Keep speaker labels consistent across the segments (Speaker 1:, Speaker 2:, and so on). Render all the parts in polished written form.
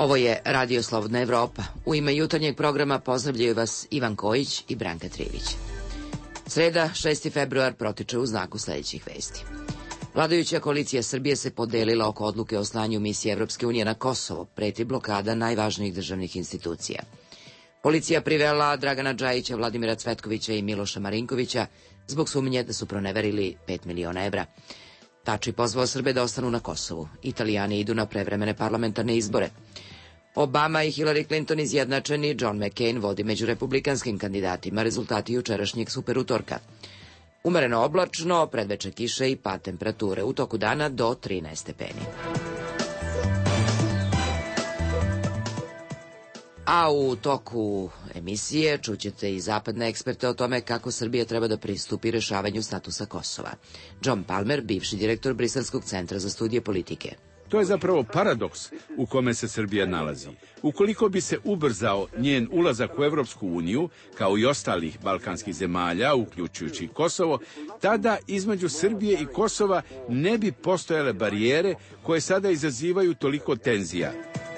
Speaker 1: Ovo je Radio Slobodna Evropa. U ime jutarnjeg programa pozdravljaju vas Ivan Kojić i Branka Trivić. Sreda, 6. februar, protiče u znaku sledećih vesti. Vladajuća koalicija Srbije se podelila oko odluke o slanju misije Evropske unije na Kosovo, preti blokada najvažnijih državnih institucija. Policija privela Dragana Džajića, Vladimira Cvetkovića i Miloša Marinkovića zbog sumnje da su proneverili 5 miliona evra. Tači pozvao Srbe da ostanu na Kosovu. Italijani idu na prevremene parlamentarne izbore. Obama i Hillary Clinton izjednačeni, John McCain vodi među republikanskim kandidatima, rezultati jučerašnjeg superutorka. Umereno oblačno, predveče kiše i pad temperature, u toku dana do 13 stepeni. A u toku emisije čućete i zapadne eksperte o tome kako Srbija treba da pristupi rešavanju statusa Kosova. John Palmer, bivši direktor Briselskog centra za studije politike.
Speaker 2: To je zapravo paradoks u kome se Srbija nalazi. Ukoliko bi se ubrzao njen ulazak u Evropsku uniju, kao i ostalih balkanskih zemalja, uključujući Kosovo, tada između Srbije i Kosova ne bi postojale barijere koje sada izazivaju toliko tenzija.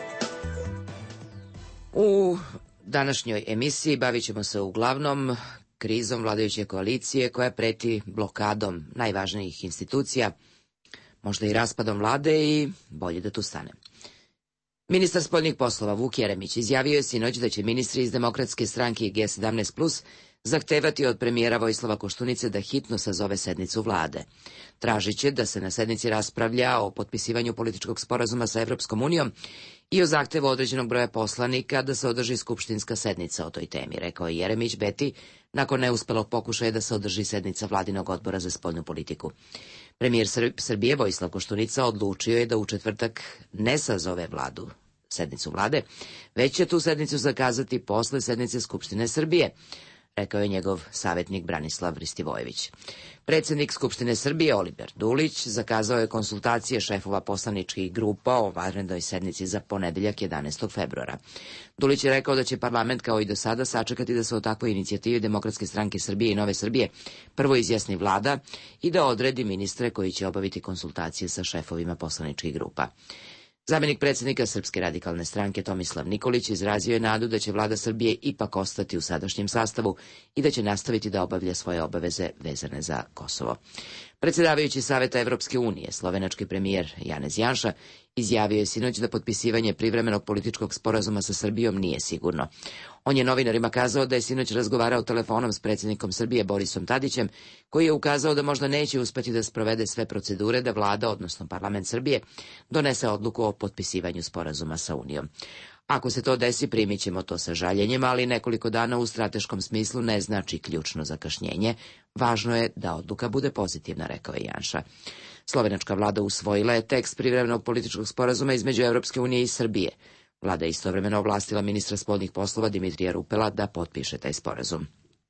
Speaker 1: U današnjoj emisiji bavit ćemo se uglavnom krizom vladajuće koalicije koja preti blokadom najvažnijih institucija, možda i raspadom vlade i bolje da tu stane. Ministar spoljnih poslova Vuk Jeremić izjavio je sinoć da će ministri iz Demokratske stranke i G17+ zahtevati od premijera Vojislava Koštunice da hitno sazove sednicu vlade. Tražiće da se na sednici raspravlja o potpisivanju političkog sporazuma sa Evropskom unijom i o zahtevu određenog broja poslanika da se održi skupštinska sednica o toj temi, rekao je Jeremić Beti nakon neuspelog pokušaja da se održi sednica vladinog odbora za spoljnu politiku. Premijer Srbije Vojislav Koštunica odlučio je da u četvrtak ne sazove sednicu vlade, već će tu sednicu zakazati posle sednice Skupštine Srbije, rekao je njegov savjetnik Branislav Ristivojević. Predsjednik Skupštine Srbije Oliver Dulić zakazao je konsultacije šefova poslaničkih grupa o vanrednoj sednici za ponedeljak 11. februara. Dulić je rekao da će parlament kao i do sada sačekati da se o takvoj inicijativi Demokratske stranke Srbije i Nove Srbije prvo izjasni vlada i da odredi ministre koji će obaviti konsultacije sa šefovima poslaničkih grupa. Zamenik predsjednika Srpske radikalne stranke Tomislav Nikolić izrazio je nadu da će vlada Srbije ipak ostati u sadašnjem sastavu i da će nastaviti da obavlja svoje obaveze vezane za Kosovo. Predsjedavajući Saveta Evropske unije, slovenački premijer Janez Janša, izjavio je sinoć da potpisivanje privremenog političkog sporazuma sa Srbijom nije sigurno. On je novinarima kazao da je sinoć razgovarao telefonom s predsjednikom Srbije Borisom Tadićem, koji je ukazao da možda neće uspeti da sprovede sve procedure da vlada, odnosno parlament Srbije, donese odluku o potpisivanju sporazuma sa Unijom. Ako se to desi, primit ćemo to sa žaljenjem, ali nekoliko dana u strateškom smislu ne znači ključno zakašnjenje. Važno je da odluka bude pozitivna, rekao je Janša. Slovenačka vlada usvojila je tekst privremenog političkog sporazuma između Evropske unije i Srbije. Vlada je istovremeno ovlastila ministra spoljnih poslova Dimitrija Rupela da potpiše taj sporazum.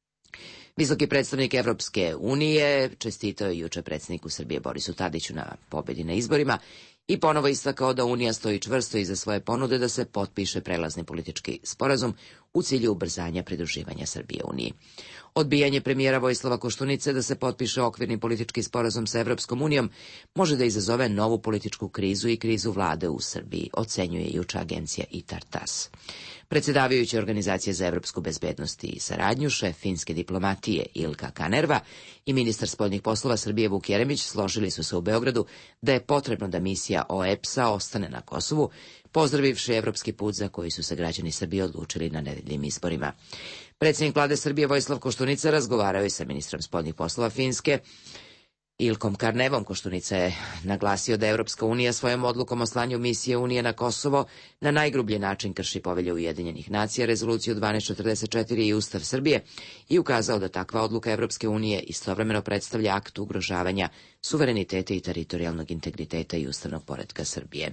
Speaker 1: Visoki predstavnik Evropske unije čestitao je juče predsjedniku Srbije Borisu Tadiću na pobedi na izborima i ponovo istakao da Unija stoji čvrsto iza svoje ponude da se potpiše prelazni politički sporazum u cilju ubrzanja pridruživanja Srbije Uniji. Odbijanje premijera Vojislava Koštunice da se potpiše okvirni politički sporazum sa Evropskom unijom može da izazove novu političku krizu i krizu vlade u Srbiji, ocenjuje juče agencija ITAR-TASS. Predsjedavajući Organizacije za evropsku bezbednost i saradnju, šef finske diplomatije Ilka Kanerva i ministar spoljnih poslova Srbije Vuk Jeremić složili su se u Beogradu da je potrebno da misija OEBS-a ostane na Kosovu, pozdravivši evropski put za koji su se građani Srbije odlučili na nedeljnim izborima. Predsjednik vlade Srbije Vojislav Koštunica razgovarao je sa ministrom spoljnih poslova Finske Ilkom Karnevom. Koštunica je naglasio da Evropska unija svojom odlukom o slanju misije Unije na Kosovo na najgrublji način krši povelju Ujedinjenih nacija, rezoluciju 1244 i Ustav Srbije i ukazao da takva odluka Evropske unije istovremeno predstavlja akt ugrožavanja suvereniteta i teritorijalnog integriteta i ustavnog poretka Srbije.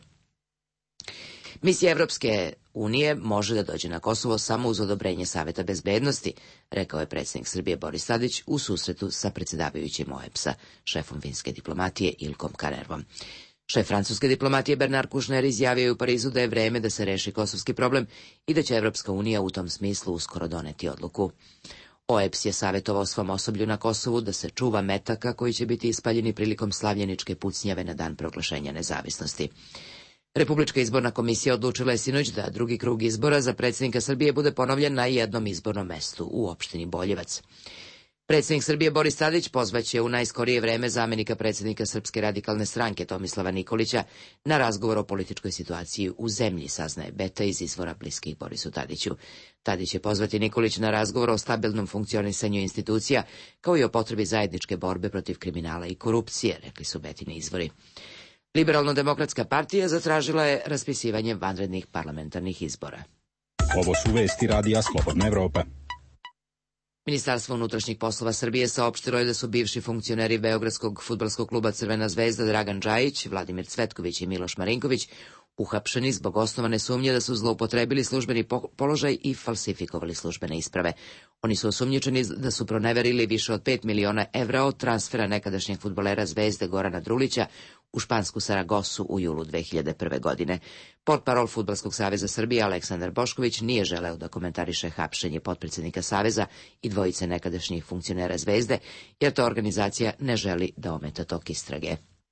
Speaker 1: Misija Evropske unije može da dođe na Kosovo samo uz odobrenje Saveta bezbednosti, rekao je predsjednik Srbije Boris Tadić u susretu sa predsjedavajućim OEBS-a, šefom finske diplomatije Ilkom Kanervom. Šef francuske diplomatije Bernard Kouchner izjavio je u Parizu da je vreme da se reši kosovski problem i da će Evropska unija u tom smislu uskoro doneti odluku. OEBS je savjetovao svom osoblju na Kosovu da se čuva metaka koji će biti ispaljeni prilikom slavljeničke pucnjave na dan proglašenja nezavisnosti. Republička izborna komisija odlučila je sinoć da drugi krug izbora za predsjednika Srbije bude ponovljen na jednom izbornom mestu u opštini Boljevac. Predsjednik Srbije Boris Tadić pozvaće u najskorije vreme zamenika predsjednika Srpske radikalne stranke Tomislava Nikolića na razgovor o političkoj situaciji u zemlji, saznaje Beta iz izvora bliskih Borisu Tadiću. Tadić će pozvati Nikolić na razgovor o stabilnom funkcionisanju institucija, kao i o potrebi zajedničke borbe protiv kriminala i korupcije, rekli su Betini izvori. Liberalno-demokratska partija zatražila je raspisivanje vanrednih parlamentarnih izbora.
Speaker 3: Ovo su vesti radija Slobodna Evropa.
Speaker 1: Ministarstvo unutrašnjih poslova Srbije saopštilo je da su bivši funkcioneri Beogradskog fudbalskog kluba Crvena zvezda Dragan Džajić, Vladimir Cvetković i Miloš Marinković uhapšeni zbog osnovane sumnje da su zloupotrebili službeni položaj i falsifikovali službene isprave. Oni su osumnjičeni da su proneverili više od 5 miliona evra od transfera nekadašnjeg fudbalera Zvezde Gorana Drulića u špansku Saragosu u julu 2001. godine. Portparol Fudbalskog saveza Srbije Aleksandar Bošković nije želeo da komentariše hapšenje potpredsjednika saveza i dvojice nekadašnjih funkcionera Zvezde, jer ta organizacija ne želi da ometa tok istrage.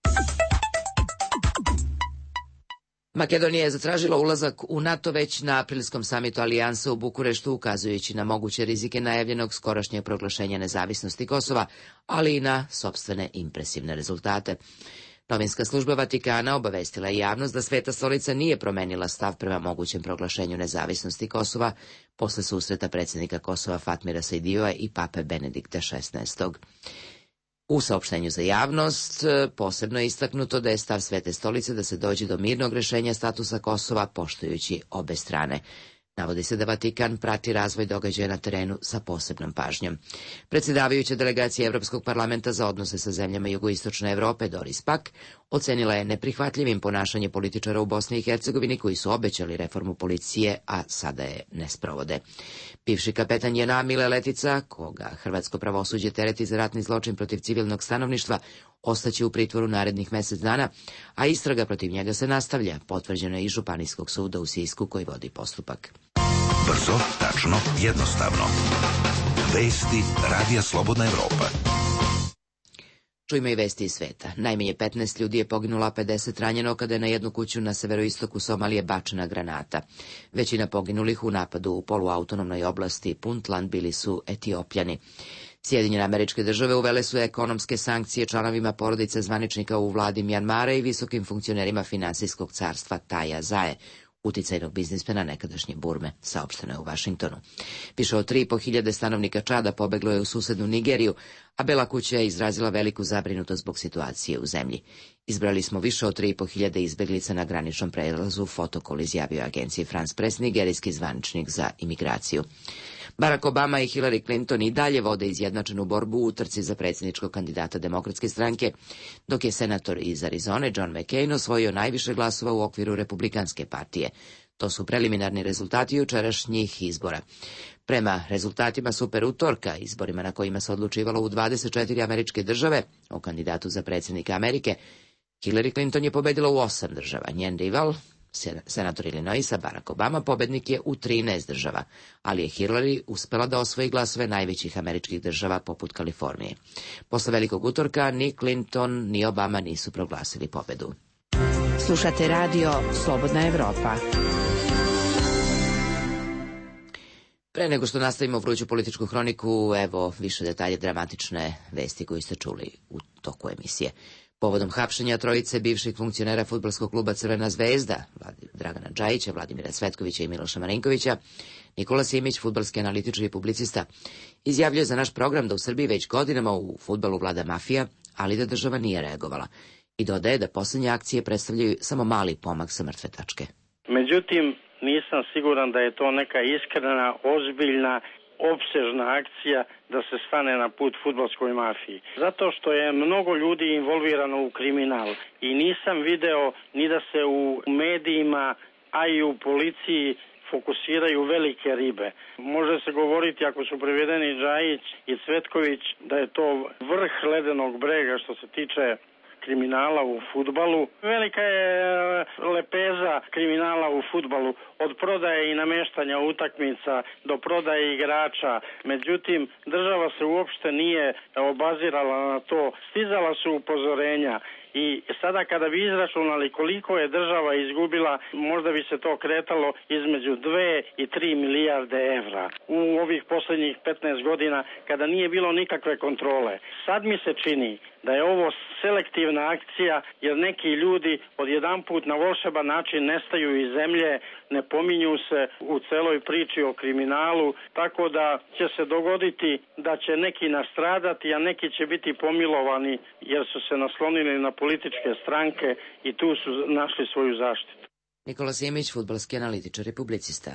Speaker 1: Makedonija je zatražila ulazak u NATO već na aprilskom samitu Alijansa u Bukureštu, ukazujući na moguće rizike najavljenog skorašnjeg proglašenja nezavisnosti Kosova, ali i na sopstvene impresivne rezultate. Novinska služba Vatikana obavestila je javnost da Sveta stolica nije promenila stav prema mogućem proglašenju nezavisnosti Kosova posle susreta predsjednika Kosova Fatmira Saidijeva i pape Benedikta XVI. U saopštenju za javnost posebno je istaknuto da je stav Svete stolice da se dođe do mirnog rešenja statusa Kosova poštujući obe strane. Navodi se da Vatikan prati razvoj događaja na terenu sa posebnom pažnjom. Predsjedavajuća delegacija Evropskog parlamenta za odnose sa zemljama jugoistočne Evrope, Doris Pack, ocenila je neprihvatljivim ponašanje političara u Bosni i Hercegovini koji su obećali reformu policije, a sada je ne sprovode. Bivši kapetan JNA Mile Letica, koga hrvatsko pravosuđe tereti za ratni zločin protiv civilnog stanovništva, ostaće u pritvoru narednih mjesec dana, a istraga protiv njega se nastavlja, potvrđeno je iz Županijskog suda u Sisku koji vodi postupak.
Speaker 4: Brzo, tačno, jednostavno. Vesti radija Slobodna Evropa.
Speaker 1: Čujmo i vesti iz sveta. Najmanje 15 ljudi je poginulo, a 50 ranjeno kada je na jednu kuću na severoistoku Somalije bačena granata. Većina poginulih u napadu u poluautonomnoj oblasti Puntland bili su Etiopljani. Sjedinjene Američke Države uvele su ekonomske sankcije članovima porodice zvaničnika u vladi Mjanmara i visokim funkcionerima finansijskog carstva Taja Zae, uticajnog biznismena nekadašnje Burme, saopšteno je u Vašingtonu. Više od 3.500 stanovnika Čada pobeglo je u susednu Nigeriju, a Bela kuća je izrazila veliku zabrinutost zbog situacije u zemlji. Izbrali smo više od 3.500 izbeglica na graničnom prelazu, Fotokol izjavio agenciji France Press, nigerijski zvaničnik za imigraciju. Barack Obama i Hillary Clinton i dalje vode izjednačenu borbu u utrci za predsjedničkog kandidata Demokratske stranke, dok je senator iz Arizone John McCain osvojio najviše glasova u okviru Republikanske partije. To su preliminarni rezultati jučerašnjih izbora. Prema rezultatima super utorka, izborima na kojima se odlučivalo u 24 američke države o kandidatu za predsjednika Amerike, Hillary Clinton je pobedila u 8 država. Njen rival, senator Illinoisa Barack Obama, pobednik je u 13 država, ali je Hillary uspela da osvoji glasove najvećih američkih država poput Kalifornije. Posle velikog utorka ni Clinton ni Obama nisu proglasili pobedu.
Speaker 5: Slušate radio Slobodna Evropa.
Speaker 1: Pre nego što nastavimo vruću političku hroniku, evo više detalje dramatične vesti koju ste čuli u toku emisije. Povodom hapšenja trojice bivših funkcionera fudbalskog kluba Crvena zvezda, Dragana Džajića, Vladimira Cvetkovića i Miloša Marinkovića, Nikola Simić, fudbalski analitičar i publicista, izjavljuje za naš program da u Srbiji već godinama u fudbalu vlada mafija, ali da država nije reagovala. I dodaje da posljednje akcije predstavljaju samo mali pomak sa mrtve tačke.
Speaker 6: Međutim, nisam siguran da je to neka iskrena, ozbiljna, opsežna akcija da se stane na put fudbalskoj mafiji. Zato što je mnogo ljudi involvirano u kriminal i nisam video ni da se u medijima, a i u policiji fokusiraju velike ribe. Može se govoriti, ako su privedeni Džajić i Cvetković, da je to vrh ledenog brega što se tiče kriminala u fudbalu. Velika je lepeza kriminala u fudbalu, od prodaje i nameštanja utakmica do prodaje igrača. Međutim, država se uopšte nije obazirala na to. Stizala su upozorenja I sada kada bi izračunali koliko je država izgubila, možda bi se to kretalo između 2 i 3 milijarde evra u ovih poslednjih 15 godina kada nije bilo nikakve kontrole. Sad mi se čini da je ovo selektivna akcija jer neki ljudi odjedanput na volšeban način nestaju iz zemlje, ne pominju se u celoj priči o kriminalu, tako da će se dogoditi da će neki nastradati, a neki će biti pomilovani jer su se naslonili na političke stranke i tu su našli svoju zaštitu.
Speaker 1: Nikola Simić, fudbalski analitičar i publicista.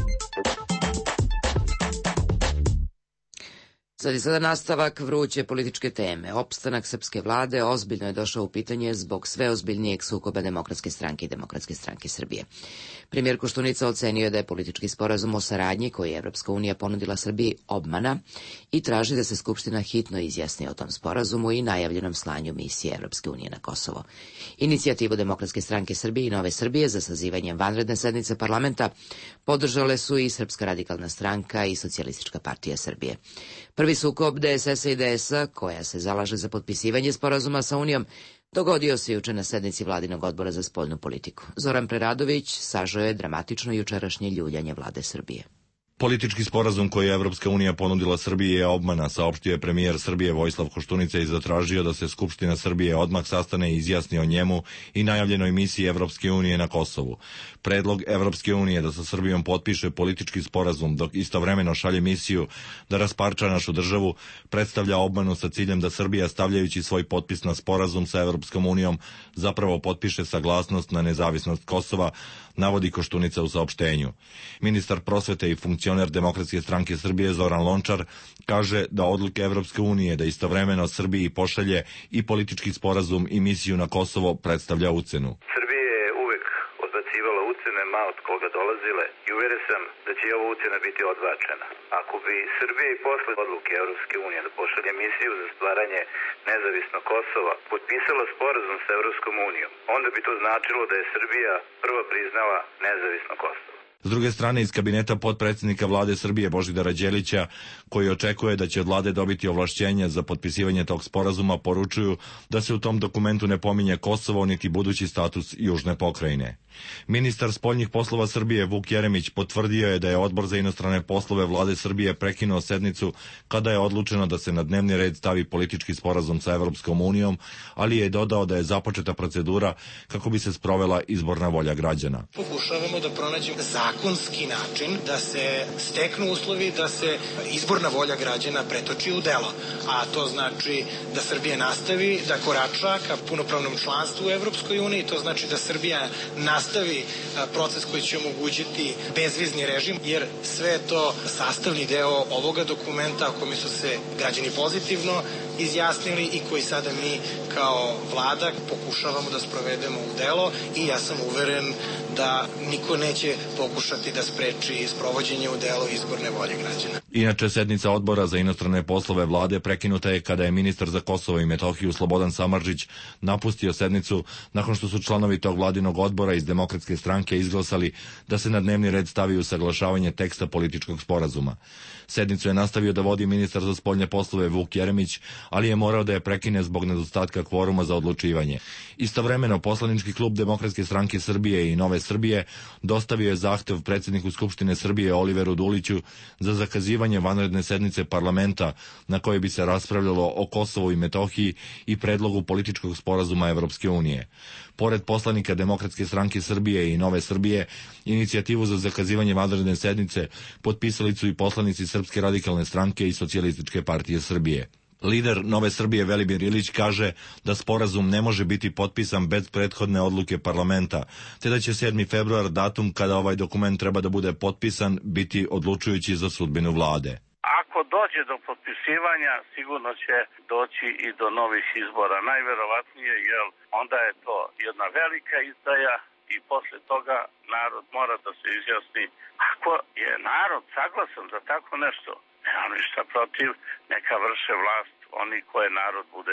Speaker 1: Sad je sada nastavak vruće političke teme. Opstanak srpske vlade ozbiljno je došao u pitanje zbog sve ozbiljnijeg sukoba Demokratske stranke i Demokratske stranke Srbije. Premijer Koštunica ocenio je da je politički sporazum o saradnji koji je Evropska unija ponudila Srbiji obmana i traži da se Skupština hitno izjasni o tom sporazumu i najavljenom slanju misije Evropske unije na Kosovo. Inicijativu Demokratske stranke Srbije i Nove Srbije za sazivanjem vanredne sednice parlamenta podržale su i Srpska radikalna stranka i Socijalistička partija Srbije. Prvi sukob DSS-a i DS-a, koja se zalaže za potpisivanje sporazuma sa Unijom, dogodio se juče na sednici Vladinog odbora za spoljnu politiku. Zoran Preradović sažao je dramatično jučerašnje ljuljanje vlade Srbije.
Speaker 7: Politički sporazum koji je Evropska unija ponudila Srbiji je obmana, saopštio je premijer Srbije Vojislav Koštunica i zatražio da se Skupština Srbije odmah sastane i izjasni o njemu i najavljenoj misiji Evropske unije na Kosovu. Predlog Evropske unije da sa Srbijom potpiše politički sporazum dok istovremeno šalje misiju da rasparča našu državu predstavlja obmanu sa ciljem da Srbija stavljajući svoj potpis na sporazum sa Evropskom unijom zapravo potpiše saglasnost na nezavisnost Kosova, navodi Koštunica u saopštenju. Ministar prosvete i funkcioner Demokratske stranke Srbije Zoran Lončar kaže da odluke Evropske unije da istovremeno Srbiji pošalje i politički sporazum i misiju na Kosovo predstavlja ucenu.
Speaker 8: Srbija je uvek odbacivala ucene ma od koga dolazile i uveren sam da će ova ucena biti odbačena. Ako bi Srbija i posle odluke Evropske unije da pošalje misiju za stvaranje nezavisnog Kosova potpisala sporazum sa Evropskom unijom, onda bi to značilo da je Srbija prva priznala nezavisno Kosovo.
Speaker 7: S druge strane, iz kabineta potpredsjednika vlade Srbije Božidara Đelića, koji očekuje da će od vlade dobiti ovlašćenja za potpisivanje tog sporazuma, poručuju da se u tom dokumentu ne pominje Kosovo niti budući status južne pokrajine. Ministar spoljnih poslova Srbije Vuk Jeremić potvrdio je da je Odbor za inostrane poslove vlade Srbije prekinuo sednicu kada je odlučeno da se na dnevni red stavi politički sporazum sa Evropskom unijom, ali je dodao da je započeta procedura kako bi se sprovela izborna volja građana.
Speaker 9: Pokušavamo da pronađemo zakonski način da se steknu uslovi da se izborna volja građana pretoči u delo, a to znači da Srbija nastavi da korača ka punopravnom članstvu u Evropskoj uniji, to znači da Srbija nastavi proces koji će omogućiti bezvizni režim, jer sve je to sastavni deo ovoga dokumenta o kome su se građani pozitivno izjasnili i koji sada mi kao vlada pokušavamo da sprovedemo u delo i ja sam uveren da niko neće pokušati da spreči sprovođenje u delo izborne volje građana.
Speaker 7: Inače, sednica Odbora za inostrane poslove vlade prekinuta je kada je ministar za Kosovo i Metohiju Slobodan Samardžić napustio sednicu nakon što su članovi tog vladinog odbora iz Demokratske stranke izglasali da se na dnevni red stavi usaglašavanje teksta političkog sporazuma. Sednicu je nastavio da vodi ministar za spoljne poslove Vuk Jeremić, ali je morao da je prekine zbog nedostatka kvoruma za odlučivanje. Istovremeno, poslanički klub Demokratske stranke Srbije i Nove Srbije dostavio je zahtev predsjedniku Skupštine Srbije Oliveru Duliću za zakazivanje vanredne sednice parlamenta na kojoj bi se raspravljalo o Kosovu i Metohiji i predlogu političkog sporazuma Evropske unije. Pored poslanika Demokratske stranke Srbije i Nove Srbije, inicijativu za zakazivanje vanredne sednice potpisali su i poslanici Srpske radikalne stranke i Socijalističke partije Srbije. Lider Nove Srbije Velimir Ilić kaže da sporazum ne može biti potpisan bez prethodne odluke parlamenta, te da će 7. februar, datum kada ovaj dokument treba da bude potpisan, biti odlučujući za sudbinu vlade.
Speaker 10: Ako dođe do potpisivanja, sigurno će doći i do novih izbora. Najverovatnije, jer onda je to jedna velika izdaja i posle toga narod mora da se izjasni. Ako je narod saglasan za tako nešto, nemam ništa protiv, neka vrše vlast oni koje narod bude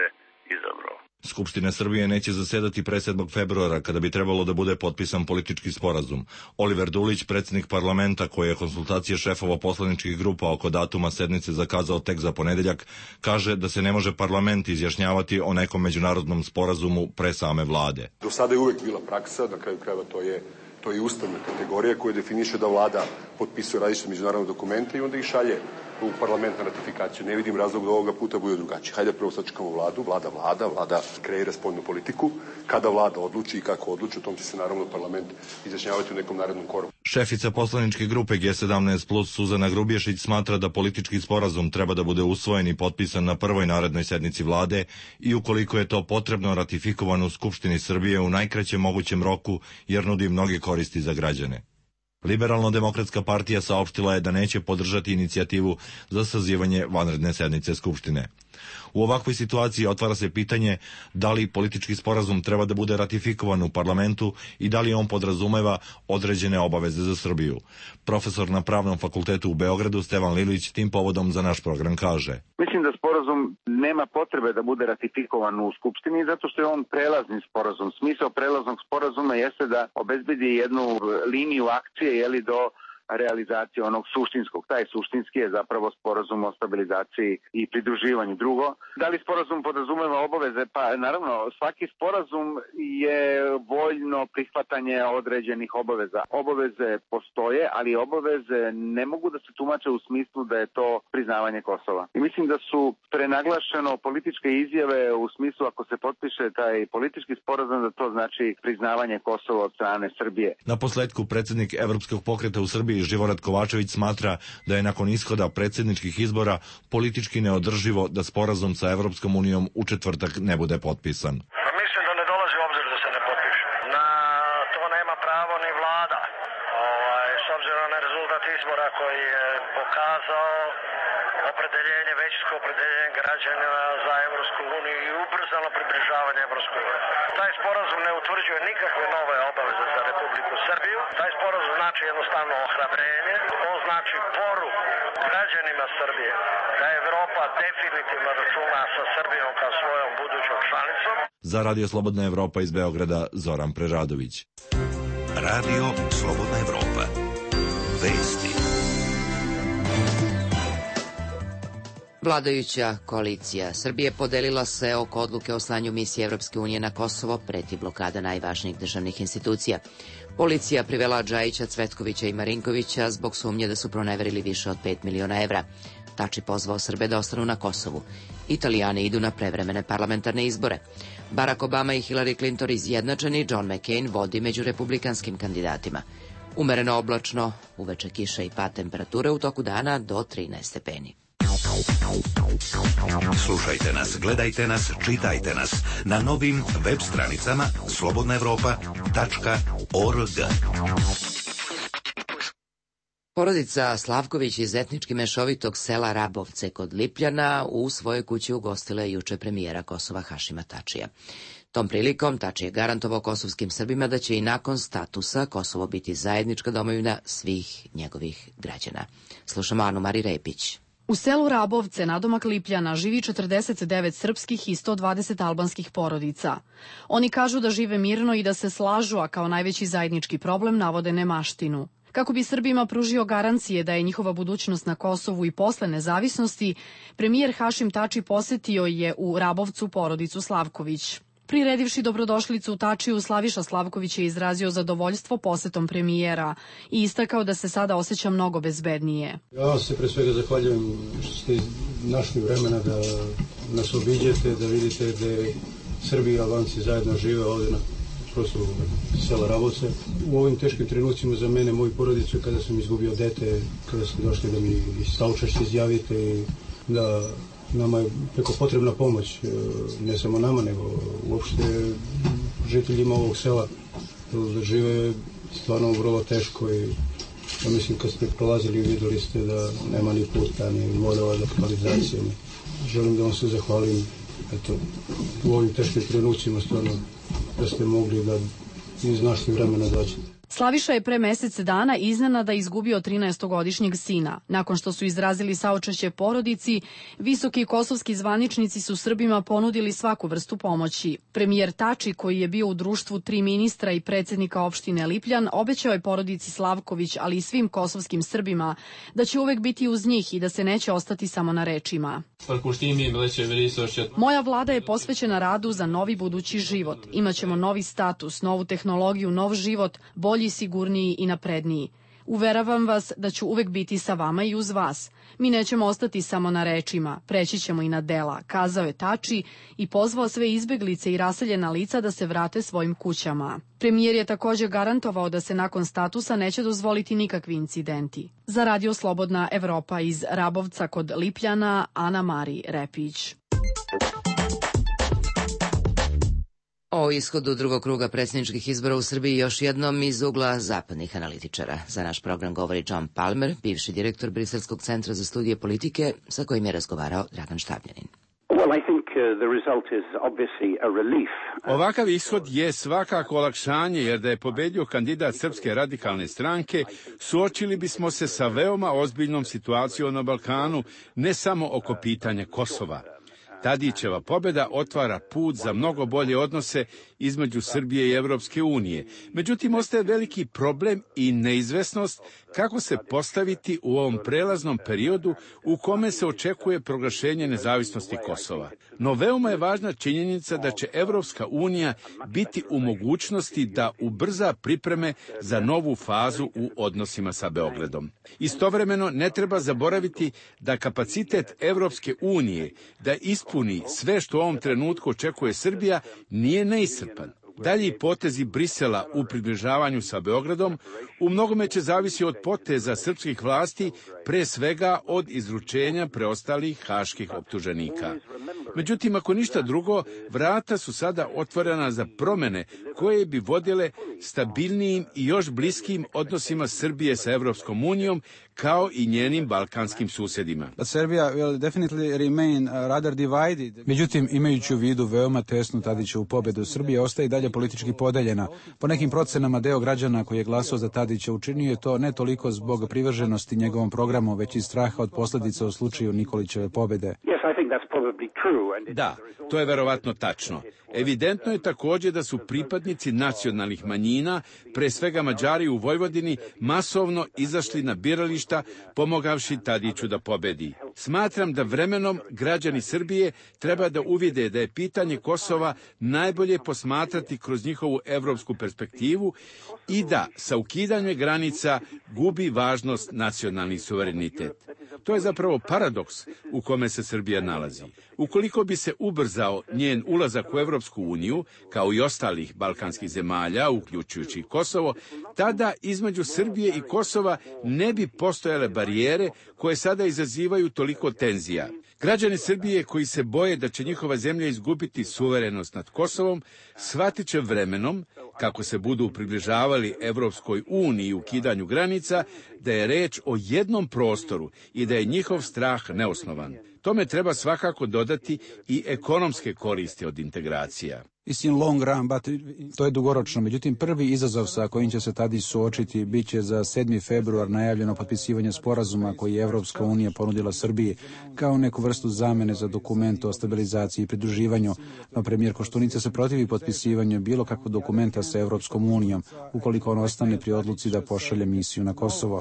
Speaker 10: izabrao.
Speaker 7: Skupština Srbije neće zasedati pre 7. februara, kada bi trebalo da bude potpisan politički sporazum. Oliver Dulić, predsjednik parlamenta, koji je konsultacije šefova poslaničkih grupa oko datuma sednice zakazao tek za ponedeljak, kaže da se ne može parlament izjašnjavati o nekom međunarodnom sporazumu pre same vlade.
Speaker 11: Do sada je uvek bila praksa, na kraju krajeva to je ustavna kategorija koja definiše da vlada potpisuje različite međunarodne dokumente i onda ih šalje u parlament na ratifikaciju. Ne vidim razlog da ovoga puta bude drugačije. Hajde prvo sačekamo vladu, vlada kreira spoljnu politiku. Kada vlada odluči i kako odluči, o tom će se naravno parlament izjašnjavati u nekom narednom koraku.
Speaker 7: Šefica poslaničke grupe G17+ Suzana Grubješić smatra da politički sporazum treba da bude usvojen i potpisan na prvoj narednoj sednici vlade i ukoliko je to potrebno ratifikovan u Skupštini Srbije u najkraćem mogućem roku jer nudi mnoge koristi za građane. Liberalno-demokratska partija saopštila je da neće podržati inicijativu za sazivanje vanredne sednice Skupštine. U ovakvoj situaciji otvara se pitanje da li politički sporazum treba da bude ratifikovan u parlamentu i da li on podrazumeva određene obaveze za Srbiju. Profesor na Pravnom fakultetu u Beogradu Stevan Lilić tim povodom za naš program kaže:
Speaker 12: Mislim da sporazum nema potrebe da bude ratifikovan u Skupštini zato što je on prelazni sporazum. Smisao prelaznog sporazuma jeste da obezbedi jednu liniju akcije do realizacije onog suštinskog. Taj suštinski je zapravo sporazum o stabilizaciji i pridruživanju. Drugo, da li sporazum podrazumeva obaveze? Pa naravno, svaki sporazum je voljno prihvatanje određenih obaveza. Obaveze postoje, ali obaveze ne mogu da se tumače u smislu da je to priznavanje Kosova. I mislim da su prenaglašeno političke izjave u smislu ako se potpiše taj politički sporazum da to znači priznavanje Kosova od strane Srbije.
Speaker 7: Na posledku predsjednik Evropskog pokreta u Srbiji Živorad Kovačević smatra da je nakon ishoda predsjedničkih izbora politički neodrživo da sporazum sa Evropskom unijom u četvrtak ne bude potpisan.
Speaker 13: Mislim da ne dolazi u obzir da se ne potpiše. Na to nema pravo ni vlada. S obzirom na rezultat izbora koji je pokazao većinsko opredeljenje građana za Evropsku uniju i ubrzano približavanje Evropskoj uniji. Taj sporazum ne utvrđuje nikakve nove obaveze za Republiku Srbiju. Taj sporazum znači jednostavno ohrabrenje. On znači poruku građanima Srbije da Evropa definitivno računa sa Srbijom kao svojom budućom članicom.
Speaker 7: Za Radio Slobodna Evropa iz Beograda Zoran Preradović.
Speaker 4: Radio Slobodna Evropa. Vesti.
Speaker 1: Vladajuća koalicija Srbije podelila se oko odluke o slanju misije Evropske unije na Kosovo, preti blokada najvažnijih državnih institucija. Policija privela Džajića, Cvetkovića i Marinkovića zbog sumnje da su proneverili više od 5 miliona evra. Tači pozvao Srbe da ostanu na Kosovu. Italijani idu na prevremene parlamentarne izbore. Barack Obama i Hillary Clinton izjednačeni, John McCain vodi među republikanskim kandidatima. Umereno oblačno, uveče kiša i pad temperature, u toku dana do 13 stepeni.
Speaker 4: Slušajte nas, gledajte nas, čitajte nas na novim web stranicama slobodnaevropa.org.
Speaker 1: Porodica Slavković iz etnički mešovitog sela Rabovce kod Lipljana u svojoj kući ugostila je juče premijera Kosova Hašima Tačija. Tom prilikom Tači je garantovao kosovskim Srbima da će i nakon statusa Kosovo biti zajednička domovina svih njegovih građana. Slušamo Anu Mari Repić.
Speaker 14: U selu Rabovce, nadomak Lipljana, živi 49 srpskih i 120 albanskih porodica. Oni kažu da žive mirno i da se slažu, a kao najveći zajednički problem navode nemaštinu. Kako bi Srbima pružio garancije da je njihova budućnost na Kosovu i posle nezavisnosti, premijer Hašim Tači posetio je u Rabovcu porodicu Slavković. Priredivši dobrodošlicu u Tačiju, Slaviša Slavković je izrazio zadovoljstvo posetom premijera i istakao da se sada osjeća mnogo bezbednije.
Speaker 15: Ja vam se pre svega zahvaljujem što ste našli vremena da nas obiđete, da vidite da Srbi i Albanci zajedno žive ovdje na prostoru sela Rabovce. U ovim teškim trenucima za mene, moju porodicu, kada sam izgubio dete, kada ste došli da mi saučešće izjavite i da nama je preko potrebna pomoć, ne samo nama, nego uopšte žiteljima ovog sela. Žive stvarno vrlo teško i ja mislim kad ste prolazili vidjeli ste da nema ni puta, ni vodova, ni kanalizacije. Želim da vam se zahvalim u ovim teškim trenucima stvarno da ste mogli da iz naših vremena dođete.
Speaker 14: Slaviša je pre mesec dana iznenada izgubio 13-godišnjeg sina. Nakon što su izrazili saučešće porodici, visoki kosovski zvaničnici su Srbima ponudili svaku vrstu pomoći. Premijer Tači, koji je bio u društvu 3 ministra i predsjednika opštine Lipljan, obećao je porodici Slavković, ali i svim kosovskim Srbima, da će uvek biti uz njih i da se neće ostati samo na rečima. Moja vlada je posvećena radu za novi budući život. Imaćemo novi status, novu tehnologiju, nov život, bolji, sigurniji i napredniji. Uveravam vas da ću uvek biti sa vama i uz vas. Mi nećemo ostati samo na rečima, preći ćemo i na dela, kazao je Tači i pozvao sve izbeglice i raseljena lica da se vrate svojim kućama. Premijer je također garantovao da se nakon statusa neće dozvoliti nikakvi incidenti. Za Radio Slobodna Evropa iz Rabovca kod Lipljana, Ana Mari Repić.
Speaker 1: O ishodu drugog kruga predsjedničkih izbora u Srbiji još jednom iz ugla zapadnih analitičara. Za naš program govori John Palmer, bivši direktor Briselskog centra za studije politike, sa kojim je razgovarao Dragan Štabljanin.
Speaker 2: Ovakav ishod je svakako olakšanje, jer da je pobedio kandidat Srpske radikalne stranke, suočili bismo se sa veoma ozbiljnom situacijom na Balkanu, ne samo oko pitanja Kosova. Tadićeva pobjeda otvara put za mnogo bolje odnose između Srbije i Evropske unije. Međutim, ostaje veliki problem i neizvesnost kako se postaviti u ovom prelaznom periodu u kome se očekuje proglašenje nezavisnosti Kosova. No veoma je važna činjenica da će Evropska unija biti u mogućnosti da ubrza pripreme za novu fazu u odnosima sa Beogradom. Istovremeno ne treba zaboraviti da kapacitet Evropske unije da ispuni sve što u ovom trenutku očekuje Srbija nije neiscrpan. Dalji potezi Brisela u približavanju sa Beogradom u mnogome će zavisi od poteza srpskih vlasti, pre svega od izručenja preostalih haških optuženika. Međutim, ako ništa drugo, vrata su sada otvorena za promene koje bi vodile stabilnijim i još bliskim odnosima Srbije sa Evropskom unijom, kao i njenim balkanskim susjedima.
Speaker 16: Međutim, imajući u vidu veoma tesnu Tadićevu pobjedu, Srbija ostaje i dalje politički podeljena. Po nekim procenama deo građana koji je glasao za Tadića učinio je to ne toliko zbog privrženosti njegovom programu, već i straha od posljedica u slučaju Nikolićeve pobjede.
Speaker 2: Da, to je verovatno tačno. Evidentno je također da su pripadnici nacionalnih manjina, pre svega Mađari u Vojvodini, masovno izašli na birališta pomogavši Tadiću da pobedi. Smatram da vremenom građani Srbije treba da uvide da je pitanje Kosova najbolje posmatrati kroz njihovu evropsku perspektivu i da sa ukidanjem granica gubi važnost nacionalni suverenitet. To je zapravo paradoks u kome se Srbija nalazi. Ukoliko bi se ubrzao njen ulazak u Evropsku uniju, kao i ostalih balkanskih zemalja, uključujući Kosovo, tada između Srbije i Kosova ne bi postojale barijere koje sada izazivaju toliko tenzija. Građani Srbije koji se boje da će njihova zemlja izgubiti suverenost nad Kosovom, shvatit će vremenom, kako se budu približavali Evropskoj uniji u ukidanju granica, da je reč o jednom prostoru i da je njihov strah neosnovan. Tome treba svakako dodati i ekonomske koristi od integracija.
Speaker 16: To je dugoročno. Međutim, prvi izazov sa kojim će se Tadić suočiti bit će za 7. februar najavljeno potpisivanje sporazuma koji je Evropska unija ponudila Srbiji kao neku vrstu zamene za dokument o stabilizaciji i pridruživanju. No premijer Koštunica se protivi potpisivanju bilo kakvog dokumenta sa Evropskom unijom ukoliko on ostane pri odluci da pošalje misiju na Kosovo.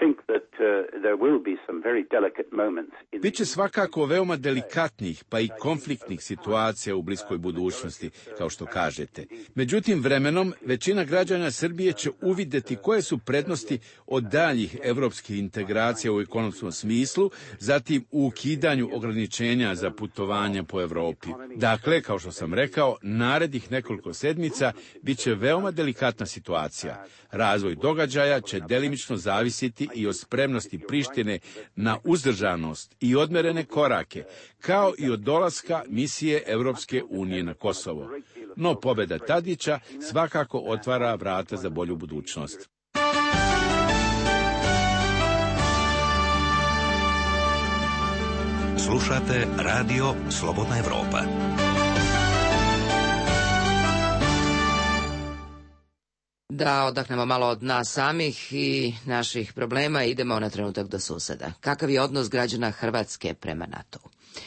Speaker 2: Biće svakako veoma delikatnih pa i konfliktnih situacija u bliskoj budućnosti, kao što kažete. Međutim, vremenom većina građana Srbije će uvidjeti koje su prednosti od daljih evropskih integracija u ekonomskom smislu, zatim u ukidanju ograničenja za putovanja po Evropi. Dakle, kao što sam rekao, narednih nekoliko sedmica bit će veoma delikatna situacija. Razvoj događaja će delimično zavisiti i od spremnosti Prištine na uzdržanost i odmerene korake, kao i od dolaska misije Evropske unije na Kosovo. No pobjeda Tadića svakako otvara vrata za bolju budućnost.
Speaker 4: Slušate Radio Slobodna Evropa.
Speaker 1: Da odahnemo malo od nas samih i naših problema, idemo na trenutak do suseda. Kakav je odnos građana Hrvatske prema NATO-u?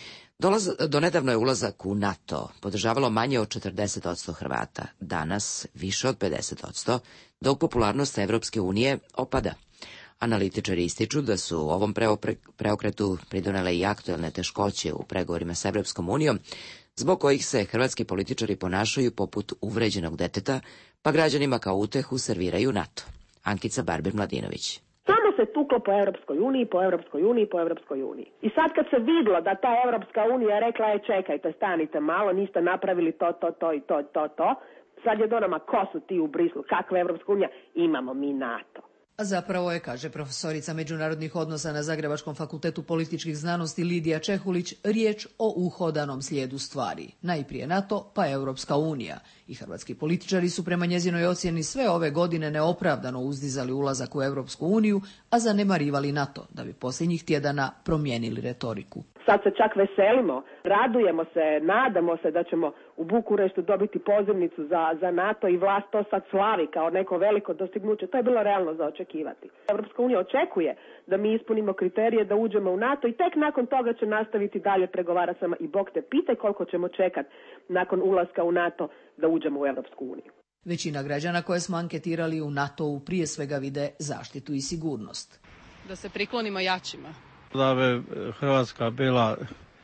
Speaker 1: Donedavno je ulazak u NATO podržavalo manje od 40% Hrvata, danas više od 50%, dok popularnost Evropske unije opada. Analitičari ističu da su ovom preokretu pridonele i aktuelne teškoće u pregovorima s Evropskom unijom, zbog kojih se hrvatski političari ponašaju poput uvređenog deteta, pa građanima kao utehu serviraju NATO. Ankica Barber-Mladinović.
Speaker 17: Samo se tuklo po Europskoj uniji, po Europskoj uniji, po Europskoj uniji. I sad kad se vidlo da ta Europska unija rekla je čekajte, stanite malo, niste napravili to i to, sad je do nama ko su ti u Brislu, kakva je Europska unija, imamo mi NATO.
Speaker 18: A zapravo je, kaže profesorica međunarodnih odnosa na Zagrebačkom fakultetu političkih znanosti Lidija Čehulić, riječ o uhodanom slijedu stvari. Najprije NATO, pa Europska unija. I hrvatski političari su prema njezinoj ocjeni sve ove godine neopravdano uzdizali ulazak u Europsku uniju, a zanemarivali NATO, da bi posljednjih tjedana promijenili retoriku.
Speaker 17: Sad se čak veselimo, radujemo se, nadamo se da ćemo u Bukureštu dobiti pozivnicu za NATO i vlast to sad slavi kao neko veliko dostignuće. To je bilo realno za očekivati. Europska unija očekuje da mi ispunimo kriterije da uđemo u NATO i tek nakon toga će nastaviti dalje pregovarati sama i Bog te pitaj koliko ćemo čekati nakon ulaska u NATO da uđemo u Europsku uniju.
Speaker 18: Većina građana koje smo anketirali u NATO-u prije svega vide zaštitu i sigurnost.
Speaker 19: Da se priklonimo jačima.
Speaker 20: Da bi Hrvatska bila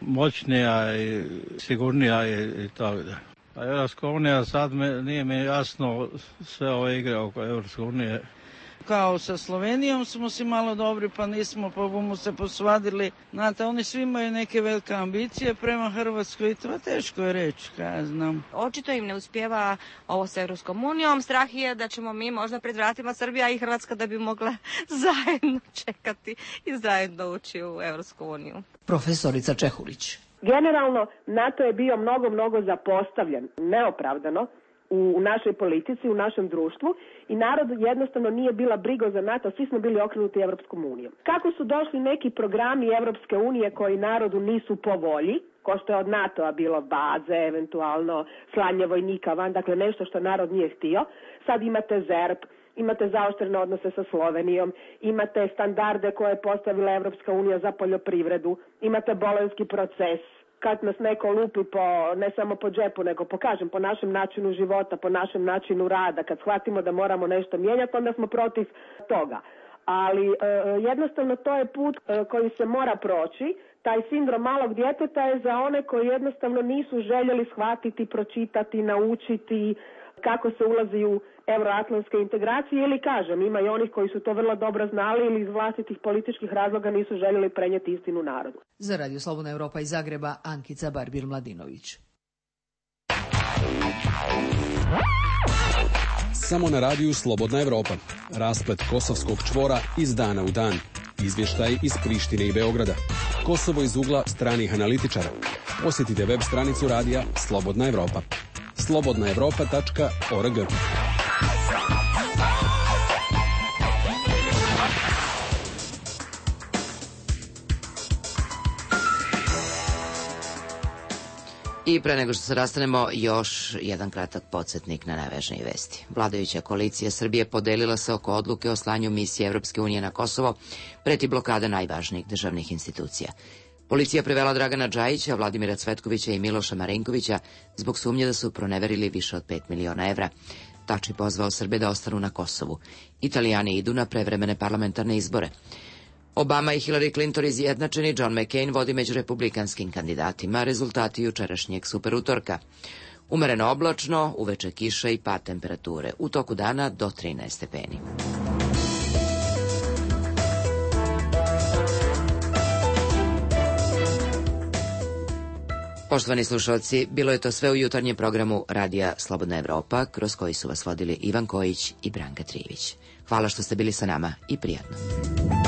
Speaker 20: moćnija i sigurnija i tako da. A Europska unija sad nije mi jasno sve ove igre oko Europske unije.
Speaker 21: Kao sa Slovenijom smo si malo dobri pa nismo po bumu se posvadili. Znate, oni svi imaju neke velike ambicije prema Hrvatskoj i to teško je reći, kaj ja znam.
Speaker 22: Očito im ne uspijeva ovo sa Europskom unijom. Strah je da ćemo mi možda pred vratima Srbija i Hrvatska da bi mogla zajedno čekati i zajedno ući u Europsku uniju.
Speaker 18: Profesorica Čehulić.
Speaker 17: Generalno, NATO je bio mnogo zapostavljen, neopravdano, u našoj politici, u našem društvu i narod jednostavno nije bila briga za NATO, svi smo bili okrenuti Evropskom unijom. Kako su došli neki programi Evropske unije koji narodu nisu po volji, ko što je od NATO-a bilo baze, eventualno slanje vojnika van, dakle nešto što narod nije htio, sad imate ZERP, imate zaoštrene odnose sa Slovenijom, imate standarde koje je postavila Evropska unija za poljoprivredu, imate bolonjski proces, kad nas neko lupi ne samo po džepu, nego po našem načinu života, po našem načinu rada, kad shvatimo da moramo nešto mijenjati, onda smo protiv toga. Ali jednostavno to je put koji se mora proći. Taj sindrom malog djeteta je za one koji jednostavno nisu željeli shvatiti, pročitati, naučiti kako se ulazi u euroatlantske integracije ili ima i onih koji su to vrlo dobro znali ili iz vlastitih političkih razloga nisu željeli prenijeti istinu narodu.
Speaker 18: Za Radio Slobodna Evropa iz Zagreba, Ankica Barber-Mladinović.
Speaker 23: Samo na radiju Slobodna Evropa. Rasplet kosovskog čvora iz dana u dan. Izvještaj iz Prištine i Beograda. Kosovo iz ugla stranih analitičara. Posjetite web stranicu radija Slobodna Evropa. slobodnaevropa.org.
Speaker 1: I pre nego što se rastanemo, još jedan kratak podsjetnik na najvažnije vesti. Vladajuća koalicija Srbije podelila se oko odluke o slanju misije Evropske unije na Kosovo, preti blokada najvažnijih državnih institucija. Policija privela Dragana Džajića, Vladimira Cvetkovića i Miloša Marinkovića zbog sumnje da su proneverili više od 5 miliona evra. Tači pozvao Srbe da ostanu na Kosovu. Italijani idu na prevremene parlamentarne izbore. Obama i Hillary Clinton izjednačeni, John McCain vodi među republikanskim kandidatima, rezultati jučerašnjeg superutorka. Umereno oblačno, uveče kiša i pad temperature, u toku dana do 13 stepeni. Poštovani slušalci, bilo je to sve u jutarnjem programu Radija Slobodna Evropa, kroz koji su vas vodili Ivan Kojić i Branka Trijević. Hvala što ste bili sa nama i prijatno.